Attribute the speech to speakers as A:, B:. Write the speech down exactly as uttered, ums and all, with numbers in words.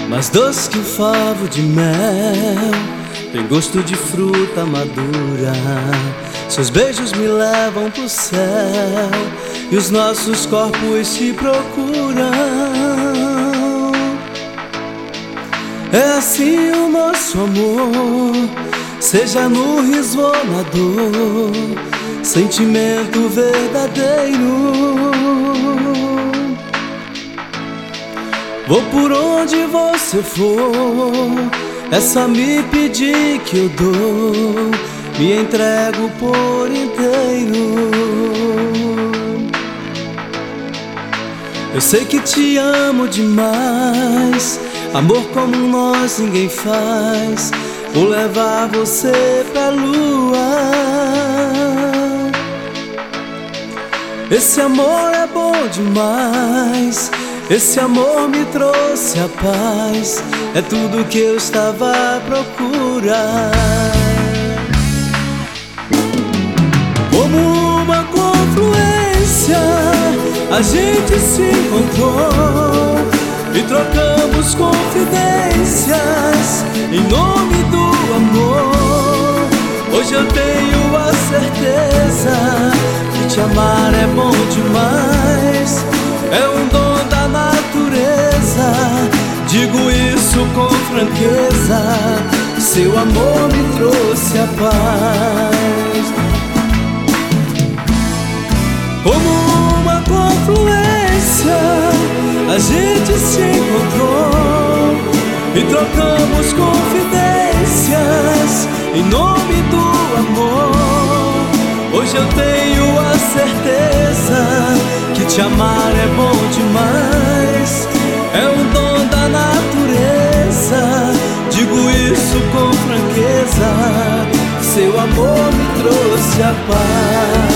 A: mais doce que um favo de mel, tem gosto de fruta madura. Seus beijos me levam pro céu e os nossos corpos se procuram. É assim o nosso amor, seja no riso ou na dor, sentimento verdadeiro. Vou por onde você for, é só me pedir que eu dou, me entrego por inteiro. Eu sei que te amo demais, amor como nós ninguém faz. Vou levar você pra lua. Esse amor é bom demais, esse amor me trouxe a paz, é tudo que eu estava à procura. Como uma confluência, a gente se encontrou e trocamos confidências em nome do amor. Hoje eu tenho a certeza que te amar é bom demais, é um dom da natureza, digo isso com franqueza. Seu amor me trouxe a paz. Como uma confluência, a gente se encontrou e trocamos confidências em nome do amor. Hoje eu tenho a certeza que te amar é bom demais, é um dom da natureza, digo isso com franqueza. Seu amor me trouxe a paz.